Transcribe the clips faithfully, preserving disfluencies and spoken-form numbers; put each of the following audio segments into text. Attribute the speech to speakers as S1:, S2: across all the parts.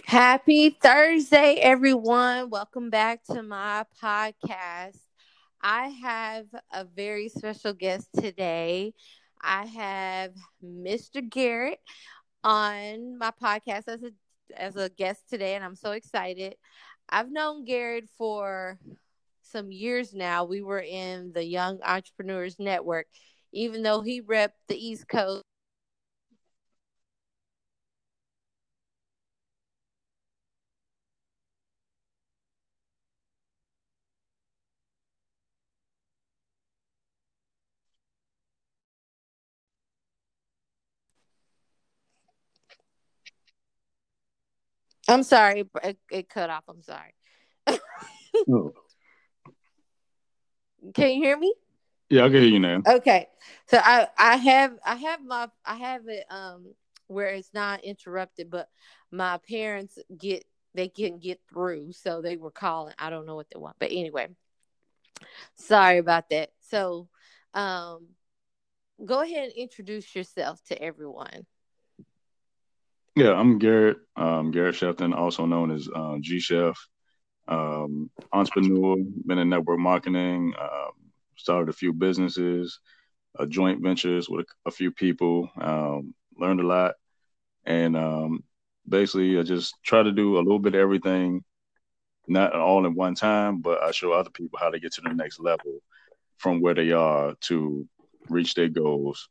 S1: Happy Thursday, everyone. Welcome back to my podcast. I have a very special guest today. I have Mister Garrett on my podcast as a as a guest today, and I'm so excited. I've known Garrett for some years now. We were in the Young Entrepreneurs Network, even though he repped the East Coast. I'm sorry, it, it cut off. I'm sorry.
S2: Oh,
S1: Can you hear me?
S2: yeah, I can hear you now.
S1: Okay. So I I have I have my I have it um where it's not interrupted, but my parents get they can get through, so they were calling. I don't know what they want, but anyway, sorry about that. So, um, go ahead and introduce yourself to everyone.
S2: Yeah, I'm Garrett, um, Garrett Shelton, also known as uh, G Chef, um, entrepreneur, been in network marketing, um, started a few businesses, uh, joint ventures with a, a few people, um, learned a lot, and um, basically I just try to do a little bit of everything, not all in one time, but I show other people how to get to the next level from where they are to reach their goals.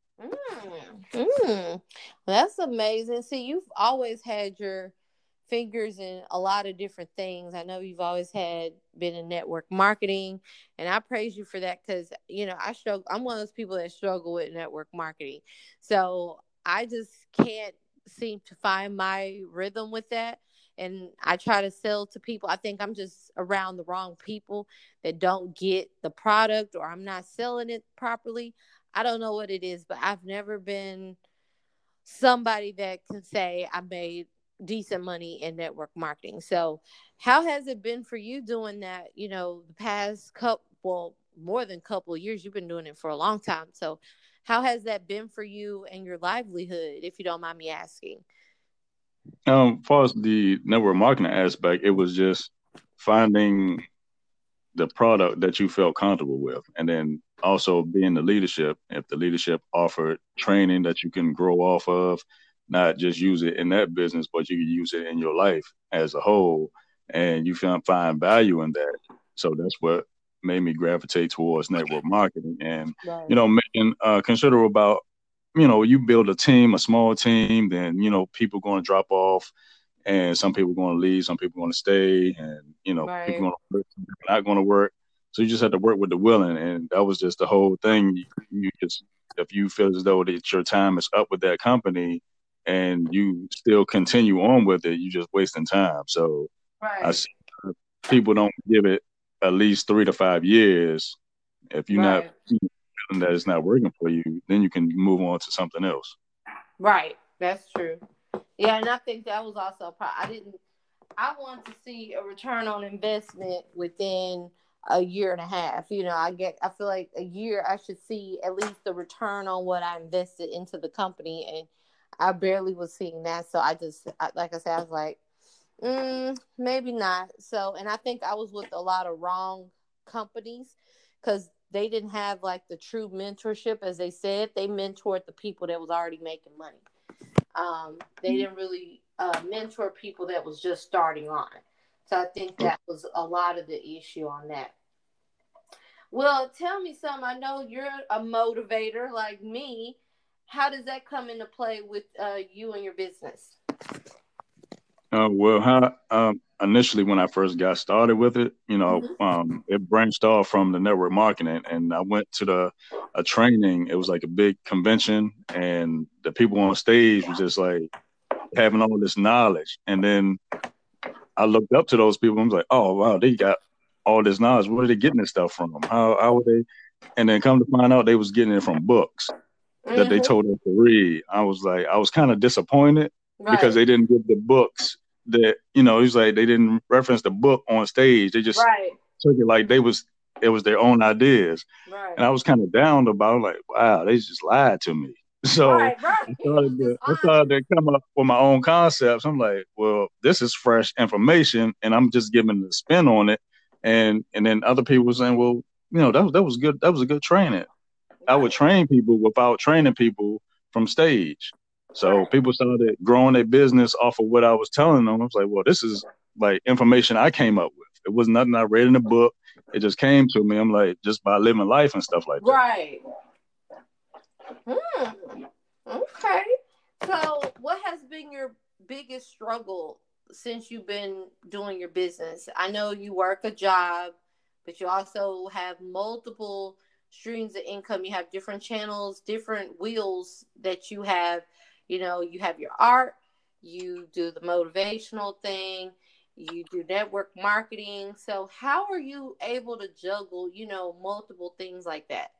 S1: Mm, mm. That's amazing. See, you've always had your fingers in a lot of different things. I know you've always had been in network marketing, and I praise you for that because you know I struggle. I'm one of those people that struggle with network marketing, so I just can't seem to find my rhythm with that. And I try to sell to people. I think I'm just around the wrong people that don't get the product, or I'm not selling it properly. I don't know what it is, but I've never been somebody that can say I made decent money in network marketing. So, how has it been for you doing that? You know, the past couple, well, more than a couple of years, you've been doing it for a long time. So, how has that been for you and your livelihood, if you don't mind me asking?
S2: Um, as far as the network marketing aspect, it was just finding the product that you felt comfortable with, and then also being the leadership. If the leadership offered training that you can grow off of, not just use it in that business, but you can use it in your life as a whole, and you find find value in that. So that's what made me gravitate towards network marketing, and you
S1: Right.
S2: know, making uh, consider about you know, you build a team, a small team, then you know people going to drop off, and some people going to leave, some people going to stay, and you know people
S1: Right.
S2: going to work, some people not going to work. So you just have to work with the willing, and that was just the whole thing. You, you just if you feel as though that your time is up with that company, and you still continue on with it, you just wasting time. So I
S1: Right.
S2: see people don't give it at least three to five years. If you're not
S1: Right.
S2: feeling that it's not working for you, then you can move on to something else.
S1: Right. That's true. Yeah, and I think that was also a part. I didn't. I want to see a return on investment within a year and a half. You know, I get. I feel like a year. I should see at least the return on what I invested into the company, and I barely was seeing that. So I just, I, like I said, I was like, mm, maybe not. So, and I think I was with a lot of wrong companies because they didn't have like the true mentorship, as they said. They mentored the people that was already making money. Um, they didn't really uh, mentor people that was just starting on. So I think that was a lot of the issue on that. Well, tell me something. I know you're a motivator like me. How does that come into play with uh, you and your business?
S2: Uh, well, how, um, initially when I first got started with it, you know,
S1: Mm-hmm.
S2: um, it branched off from the network marketing, and I went to the a training. It was like a big convention, and the people on stage was just like having all this knowledge. And then I looked up to those people. And I was like, oh wow, they got all this knowledge. Where are they getting this stuff from? How how were they? And then come to find out, they was getting it from books that they
S1: Mm-hmm.
S2: told us to read. I was like, I was kind of disappointed because
S1: Right.
S2: they didn't give the books that, you know, he's like they didn't reference the book on stage. They just
S1: Right.
S2: took it like they was it was their own ideas.
S1: Right.
S2: And I was kind of down about it, like, wow, they just lied to me. So
S1: Right, right.
S2: I started
S1: Just
S2: to I started
S1: honest.
S2: to come up with my own concepts. I'm like, well, this is fresh information, and I'm just giving the spin on it. And and then other people were saying, well, you know, that was that was good. That was a good training. I would
S1: Right,
S2: train people without training people from stage. So
S1: right,
S2: people started growing their business off of what I was telling them. I was like, well, this is like information I came up with. It was nothing I read in a book. It just came to me. I'm like, just by living life and stuff like that.
S1: right. Hmm. Okay. So, what has been your biggest struggle since you've been doing your business? I know you work a job, but you also have multiple streams of income. You have different channels, different wheels that you have. You know, you have your art, you do the motivational thing, you do network marketing. So, how are you able to juggle, you know, multiple things like that?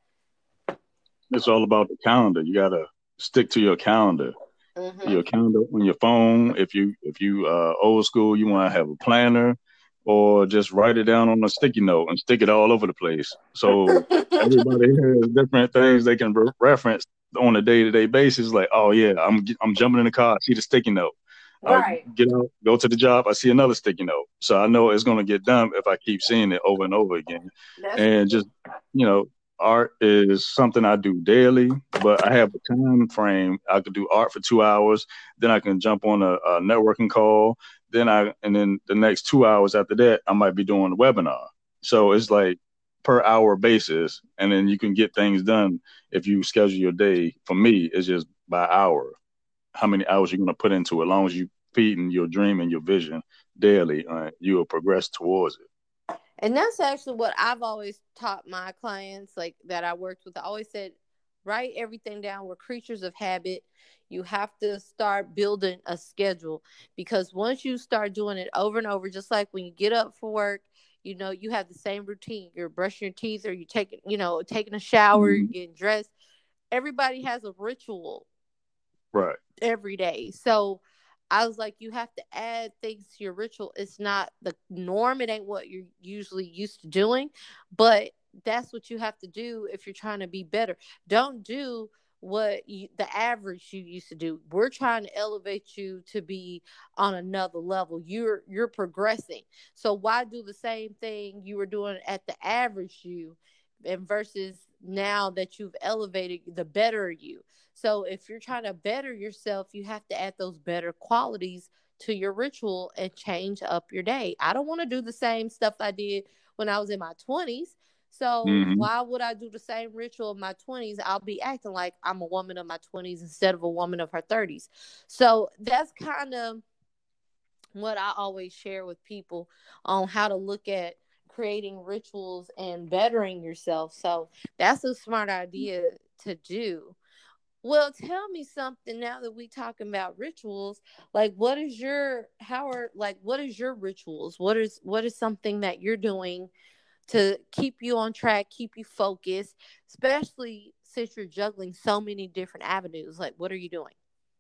S2: It's all about the calendar. You gotta stick to your calendar.
S1: Mm-hmm.
S2: Your calendar on your phone. If you if you uh, old school, you want to have a planner, or just write it down on a sticky note and stick it all over the place. So everybody has different things they can re- reference on a day to day basis. Like, oh yeah, I'm I'm jumping in the car. I see the sticky note. I'll
S1: Right.
S2: get out, go to the job. I see another sticky note. So I know it's going to get done if I keep seeing it over and over again.
S1: That's
S2: And
S1: true.
S2: just, you know, art is something I do daily, but I have a time frame. I could do art for two hours, then I can jump on a, a networking call. Then I, and then the next two hours after that, I might be doing a webinar. So it's like per hour basis, and then you can get things done if you schedule your day. For me, it's just by hour how many hours you're going to put into it. As long as you feeding your dream and your vision daily, uh, you will progress towards it.
S1: And that's actually what I've always taught my clients, like that I worked with. I always said, write everything down. We're creatures of habit. You have to start building a schedule because once you start doing it over and over, just like when you get up for work, you know, you have the same routine. You're brushing your teeth or you taking, you know, taking a shower, you're
S2: Mm-hmm.
S1: getting dressed. Everybody has a ritual
S2: Right.
S1: every day. So I was like, you have to add things to your ritual. It's not the norm. It ain't what you're usually used to doing, but that's what you have to do if you're trying to be better. Don't do what you, the average you used to do. We're trying to elevate you to be on another level. You're you're progressing. So why do the same thing you were doing at the average you and versus now that you've elevated the better you. So if you're trying to better yourself, you have to add those better qualities to your ritual and change up your day. I don't want to do the same stuff I did when I was in my twenties. So
S2: Mm-hmm.
S1: why would I do the same ritual in my twenties? I'll be acting like I'm a woman of my twenties instead of a woman of her thirties. So that's kind of what I always share with people on how to look at creating rituals and bettering yourself. So that's a smart idea to do. Well, tell me something now that we talking about rituals. Like, what is your how are like what is your rituals? What is what is something that you're doing to keep you on track, keep you focused, especially since you're juggling so many different avenues? Like, what are you doing?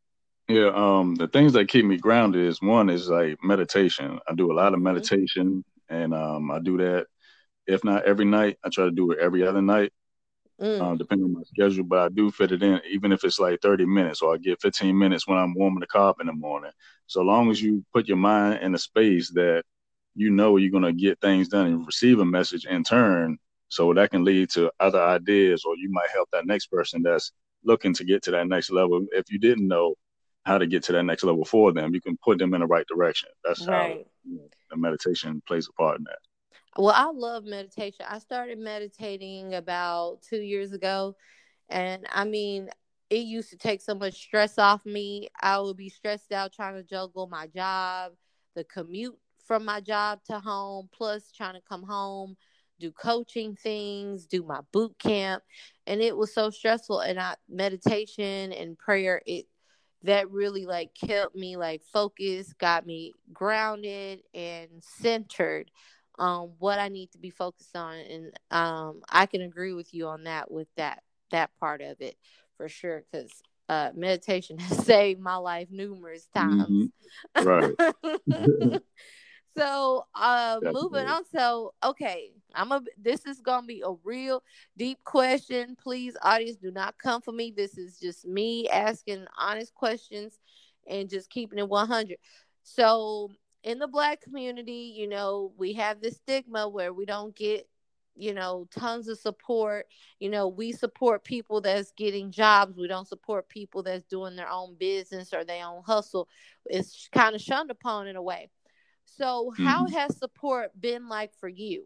S2: Yeah. Um, the things that keep me grounded is one is like meditation. I do a lot of
S1: Mm-hmm.
S2: meditation, and um, I do that if not every night. I try to do it every other night.
S1: Mm,
S2: Um, depending on my schedule, but I do fit it in, even if it's like thirty minutes, or I get fifteen minutes when I'm warming the car up in the morning. So long as you put your mind in a space that you know you're going to get things done and receive a message in turn, so that can lead to other ideas, or you might help that next person that's looking to get to that next level. If you didn't know how to get to that next level for them, you can put them in the right direction. That's how
S1: right.
S2: you know, the meditation plays a part in that.
S1: Well, I love meditation. I started meditating about two years ago. And I mean, it used to take so much stress off me. I would be stressed out trying to juggle my job, the commute from my job to home, plus trying to come home, do coaching things, do my boot camp. And it was so stressful. And I meditation and prayer, it that really like kept me like focused, got me grounded and centered on what I need to be focused on. And um I can agree with you on that with that that part of it for sure because uh meditation has saved my life numerous times.
S2: Hmm. Right.
S1: So, uh, moving
S2: Definitely.
S1: on. So, okay, I'm a. This is gonna be a real deep question. Please, audience, do not come for me. This is just me asking honest questions and just keeping it one hundred. So, in the Black community, you know, we have this stigma where we don't get, you know, tons of support. You know, we support people that's getting jobs. We don't support people that's doing their own business or their own hustle. It's kind of shunned upon in a way. So, how
S2: Mhm.
S1: has support been like for you?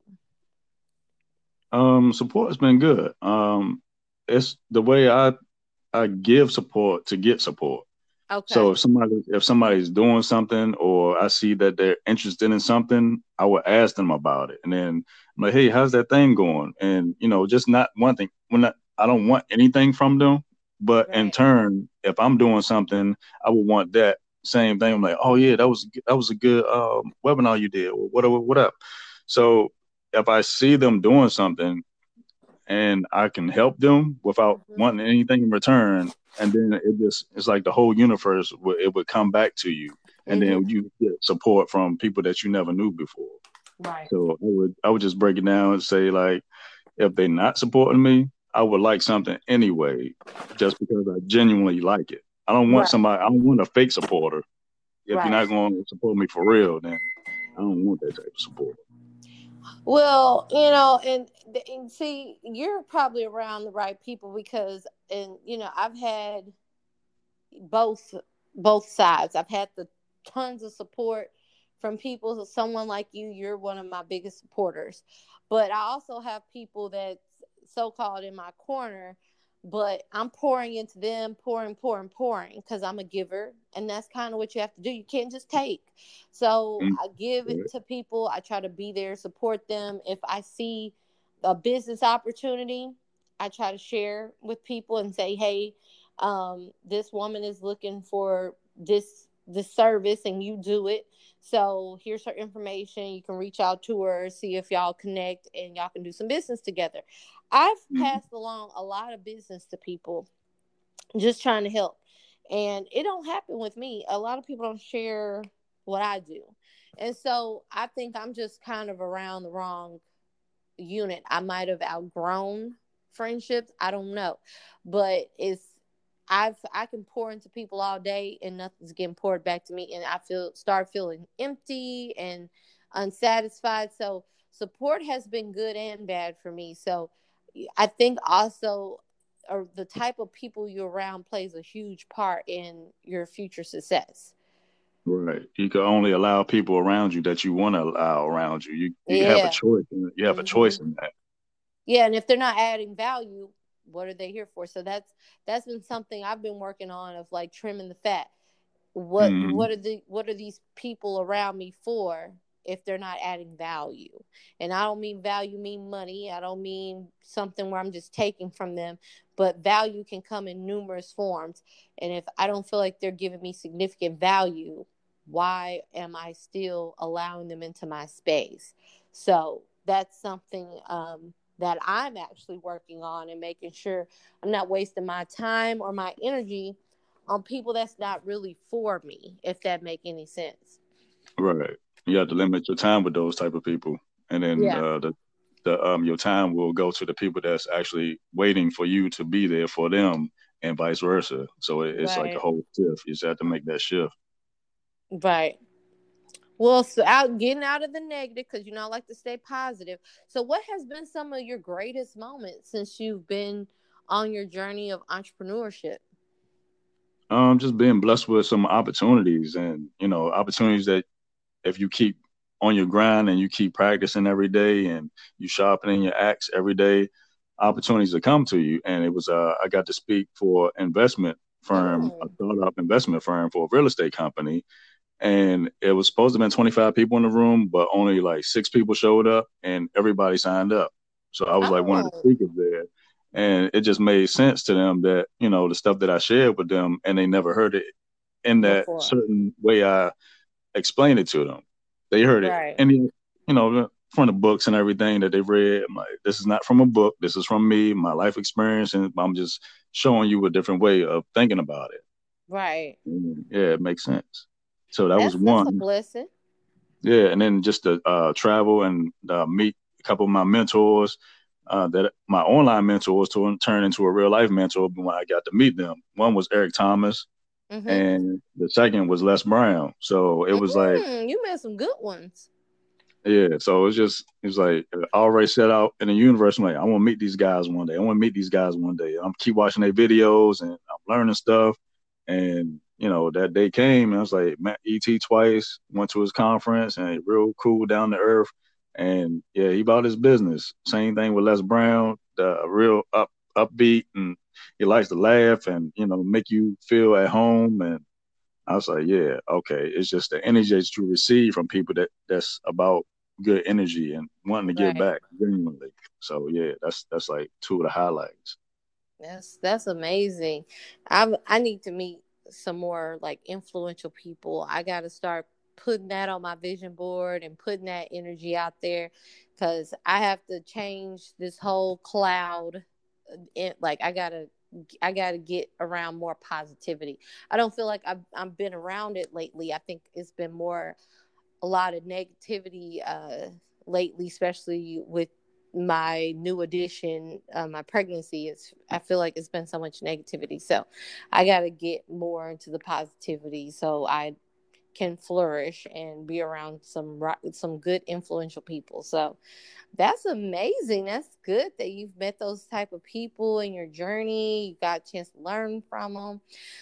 S2: Um, support has been good. Um, it's the way I I give support to get support. So
S1: Okay.
S2: if somebody if somebody's doing something or I see that they're interested in something, I will ask them about it. And then I'm like, hey, how's that thing going? And you know, just not one thing. When I, I don't want anything from them, but in
S1: Right.
S2: turn, if I'm doing something, I would want that same thing. I'm like, oh yeah, that was that was a good um, webinar you did, or whatever, whatever. So if I see them doing something and I can help them without
S1: Hmm.
S2: wanting anything in return. And then it just it's like the whole universe would it would come back to you, and
S1: Hmm.
S2: then you get support from people that you never knew before.
S1: Right.
S2: So I would I would just break it down and say like if they're not supporting me, I would like something anyway, just because I genuinely like it. I don't want
S1: Right.
S2: somebody. I don't want a fake supporter. If you're
S1: Right.
S2: not going to support me for real, then I don't want that type of support.
S1: Well, you know, and, and see, you're probably around the right people because, and you know, I've had both both sides. I've had the tons of support from people. So someone like you, you're one of my biggest supporters. But I also have people that's so called in my corner, but I'm pouring into them, pouring, pouring, pouring, because I'm a giver, and that's kind of what you have to do. You can't just take. So
S2: Mm,
S1: I give it
S2: right.
S1: to people. I try to be there, support them. If I see a business opportunity, I try to share with people and say, hey, um, this woman is looking for this this service and you do it, so here's her information. You can reach out to her, see if y'all connect and y'all can do some business together. I've
S2: Mm,
S1: passed along a lot of business to people just trying to help, and it don't happen with me. A lot of people don't share what I do, and so I think I'm just kind of around the wrong unit. I might have outgrown friendships. I don't know. But it's I've I can pour into people all day and nothing's getting poured back to me, and I feel start feeling empty and unsatisfied. So support has been good and bad for me. So I think also or the type of people you're around plays a huge part in your future success.
S2: right. You can only allow people around you that you want to allow around you. You you have a
S1: Yeah.
S2: choice. In, you have a choice
S1: Hmm.
S2: in that.
S1: Yeah, and if they're not adding value, what are they here for? So that's that's been something I've been working on of like trimming the fat. What
S2: Mm-hmm.
S1: what are the what are these people around me for if they're not adding value? And I don't mean value mean money. I don't mean something where I'm just taking from them, but value can come in numerous forms. And if I don't feel like they're giving me significant value, why am I still allowing them into my space? So that's something um, that I'm actually working on and making sure I'm not wasting my time or my energy on people that's not really for me, if that make any sense.
S2: Right. You have to limit your time with those type of people, and then
S1: Yeah.
S2: uh, the the um your time will go to the people that's actually waiting for you to be there for them, and vice versa. So it, it's like a
S1: Right.
S2: whole shift. You just have to make that shift.
S1: Right. Well, so out getting out of the negative because you know I like to stay positive. So, what has been some of your greatest moments since you've been on your journey of entrepreneurship?
S2: Um, just being blessed with some opportunities, and you know, opportunities that if you keep on your grind and you keep practicing every day and you sharpening your axe every day, opportunities will come to you. And it was uh, I got to speak for investment firm, a
S1: Mm.
S2: startup investment firm for a real estate company, and it was supposed to have been twenty-five people in the room, but only like six people showed up, and everybody signed up. So I was like one of the
S1: Oh,
S2: speakers there, and it just made sense to them that you know the stuff that I shared with them, and they never heard it in that
S1: before.
S2: certain way I explained it to them. They heard it
S1: Right.
S2: in the you know from the books and everything that they've read. I'm like, this is not from a book. This is from me, my life experience, and I'm just showing you a different way of thinking about it.
S1: Right.
S2: And yeah, it makes sense. So that was
S1: That's that's a
S2: one.
S1: blessing.
S2: yeah, and then just to uh, travel and uh, meet a couple of my mentors. Uh, that my online mentors to turn into a real life mentor when I got to meet them. One was Eric Thomas,
S1: Mm-hmm.
S2: and the second was Les Brown. So it was like,
S1: Mm, you met some good ones.
S2: yeah. So it's just it's like I already set out in the universe. I'm like, I want to meet these guys one day. I want to meet these guys one day. I'm keep watching their videos and I'm learning stuff. And you know that day came, and I was like, met E T twice. Went to his conference, and real cool, down to earth. And yeah, he about his business. Same thing with Les Brown. The real up upbeat, and he likes to laugh and you know make you feel at home. And I was like, yeah, okay. It's just the energy that you receive from people that that's about good energy and wanting to give
S1: Right.
S2: back genuinely. So yeah, that's that's like two of the highlights.
S1: That's that's amazing. I I need to meet some more like influential people. I got to start putting that on my vision board and putting that energy out there because I have to change this whole cloud. It, like I gotta I gotta get around more positivity. I don't feel like I've I've been around it lately. I think it's been more a lot of negativity uh, lately, especially with my new addition, uh, my pregnancy. It's I feel like it's been so much negativity, so I got to get more into the positivity so I can flourish and be around some some good influential people. So that's amazing. That's good that you've met those type of people in your journey. You got a chance to learn from them.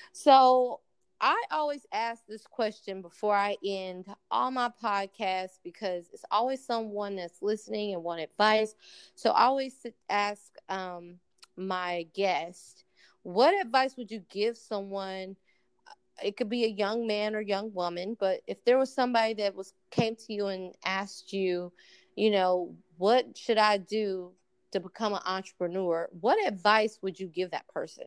S1: So I always ask this question before I end all my podcasts because it's always someone that's listening and want advice. So I always ask um, my guest, what advice would you give someone? It could be a young man or young woman, but if there was somebody that was came to you and asked you, you know, what should I do to become an entrepreneur? What advice would you give that person?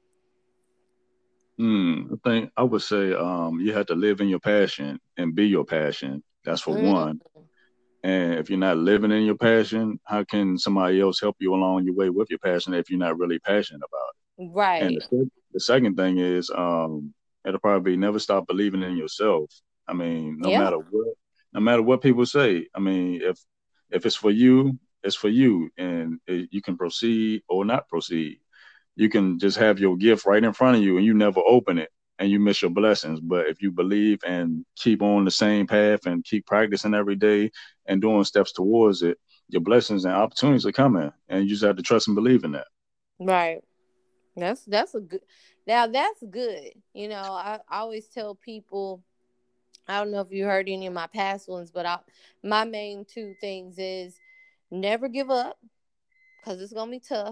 S2: Mm, I think I would say um, you have to live in your passion and be your passion. That's for
S1: Mm,
S2: one. And if you're not living in your passion, how can somebody else help you along your way with your passion if you're not really passionate about it? And the,
S1: right.
S2: sec- the second thing is, um, it'll probably be never stop believing in yourself. I mean, no
S1: Yeah.
S2: matter what, no matter what people say. I mean, if if it's for you, it's for you, and it, you can proceed or not proceed. You can just have your gift right in front of you and you never open it and you miss your blessings. But if you believe and keep on the same path and keep practicing every day and doing steps towards it, your blessings and opportunities are coming. And you just have to trust and believe in that.
S1: Right. That's that's a good. Now that's good. You know, I, I always tell people. I don't know if you heard any of my past ones, but I, my main two things is never give up because it's gonna be tough,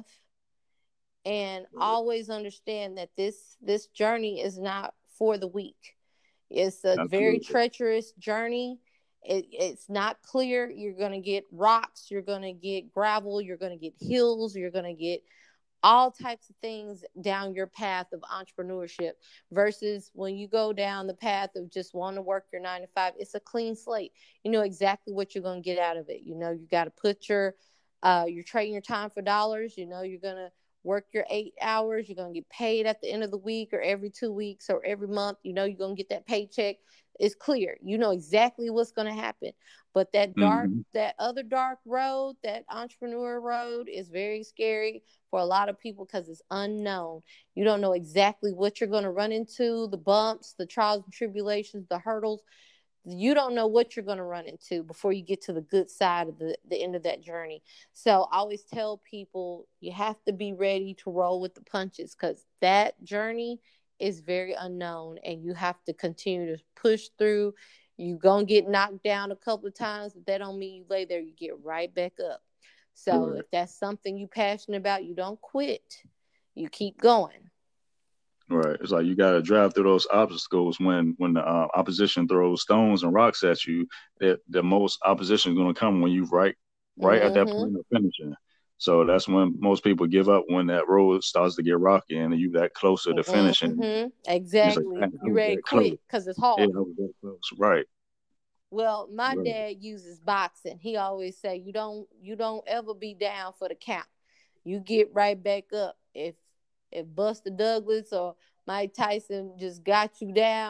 S1: and always understand that this this journey is not for the weak. It's a very
S2: Absolutely.
S1: treacherous journey. It, it's not clear. You're gonna get rocks. You're gonna get gravel. You're gonna get hills. You're gonna get all types of things down your path of entrepreneurship versus when you go down the path of just wanting to work your nine to five. It's a clean slate. You know exactly what you're going to get out of it. You know, you got to put your uh you're trading your time for dollars. You know, you're going to work your eight hours. You're going to get paid at the end of the week or every two weeks or every month. You know, you're going to get that paycheck. It's clear. You know exactly what's going to happen. But that dark,
S2: Mm-hmm.
S1: that other dark road, that entrepreneur road is very scary for a lot of people because it's unknown. You don't know exactly what you're going to run into, the bumps, the trials and tribulations, the hurdles. You don't know what you're going to run into before you get to the good side of the, the end of that journey. So I always tell people you have to be ready to roll with the punches because that journey is very unknown and you have to continue to push through. You're going to get knocked down a couple of times, but that don't mean you lay there. You get right back up. So
S2: Right.
S1: if that's something you're passionate about, you don't quit. You keep going.
S2: Right. It's like you got to drive through those obstacles when when the uh, opposition throws stones and rocks at you. That the most opposition is going to come when you right right at that
S1: Mm-hmm.
S2: point of finishing. So that's when most people give up when that road starts to get rocky and you that closer to finishing.
S1: Mm-hmm.
S2: It's like,
S1: Exactly.
S2: man, I
S1: You
S2: was
S1: ready to
S2: that close.
S1: quit because it's
S2: Yeah,
S1: hard.
S2: I was that close. Right.
S1: Well, my
S2: Right.
S1: dad uses boxing. He always say you don't you don't ever be down for the count. You get right back up. If if Buster Douglas or Mike Tyson just got you down,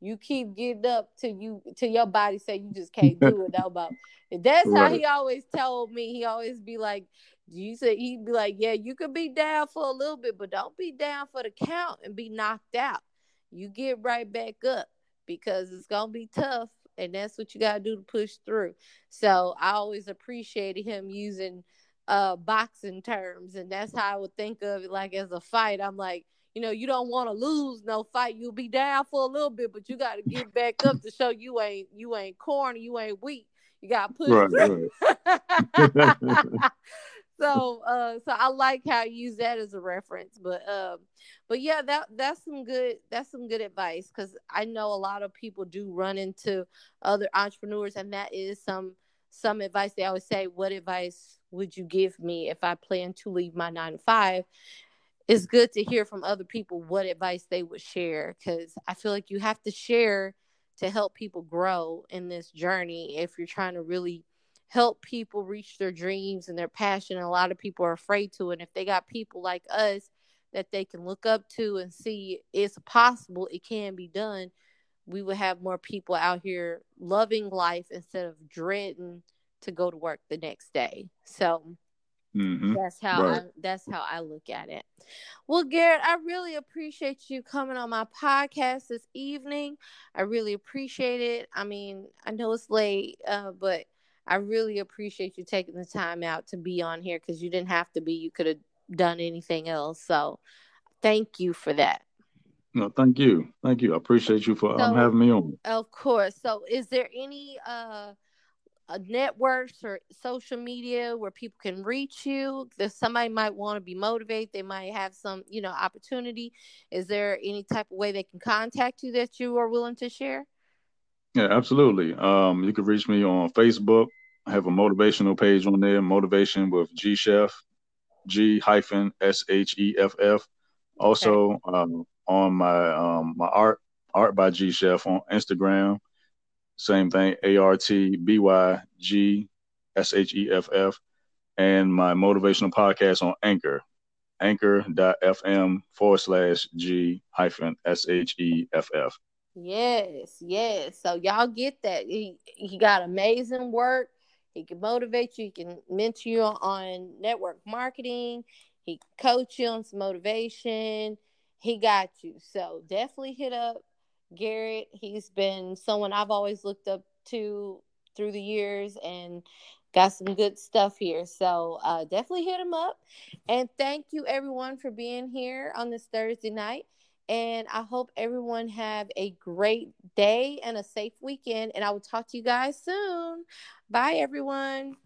S1: You keep getting up till you till your body say you just can't do it no more. And that's how
S2: Right.
S1: he always told me. He always be like, you say he'd be like, yeah, you could be down for a little bit, but don't be down for the count and be knocked out. You get right back up because it's gonna be tough, and that's what you gotta do to push through. So I always appreciated him using uh boxing terms, and that's how I would think of it, like as a fight. I'm like, you know, you don't want to lose no fight. You'll be down for a little bit, but you got to get back up to show you ain't you ain't corny, you ain't weak. You got to push
S2: Right. Right.
S1: through. so, uh, so I like how you use that as a reference, but, um, but yeah, that that's some good that's some good advice, because I know a lot of people do run into other entrepreneurs, and that is some some advice. They always say, "What advice would you give me if I plan to leave my nine to five?" It's good to hear from other people what advice they would share, because I feel like you have to share to help people grow in this journey if you're trying to really help people reach their dreams and their passion. And a lot of people are afraid to, and if they got people like us that they can look up to and see it's possible, it can be done, we would have more people out here loving life instead of dreading to go to work the next day. So
S2: Mm-hmm.
S1: that's how
S2: Right.
S1: I that's how I look at it. Well, Garrett, I really appreciate you coming on my podcast this evening. I really appreciate it. I mean, I know it's late, uh, but I really appreciate you taking the time out to be on here, because you didn't have to be. You could have done anything else. So thank you for that.
S2: No, thank you. Thank you. I appreciate you for um
S1: So,
S2: having me on.
S1: of course. So, is there any uh uh, networks or social media where people can reach you? That somebody might want to be motivated, they might have some, you know, opportunity. Is there any type of way they can contact you that you are willing to share?
S2: Yeah, absolutely. Um, you can reach me on Facebook. I have a motivational page on there, Motivation with G Chef, G hyphen S H E F F.
S1: Okay.
S2: Also, um, on my um my art art by G Chef on Instagram. Same thing, A R T B Y G S H E F F, and my motivational podcast on Anchor, anchor.fm forward slash G hyphen S H E F F.
S1: Yes, yes. So y'all get that. He he got amazing work. He can motivate you. He can mentor you on, on network marketing. He can coach you on some motivation. He got you. So definitely hit up Garrett. He's been someone I've always looked up to through the years, and got some good stuff here. So uh, definitely hit him up. And thank you everyone for being here on this Thursday night. And I hope everyone have a great day and a safe weekend. And I will talk to you guys soon. Bye, everyone.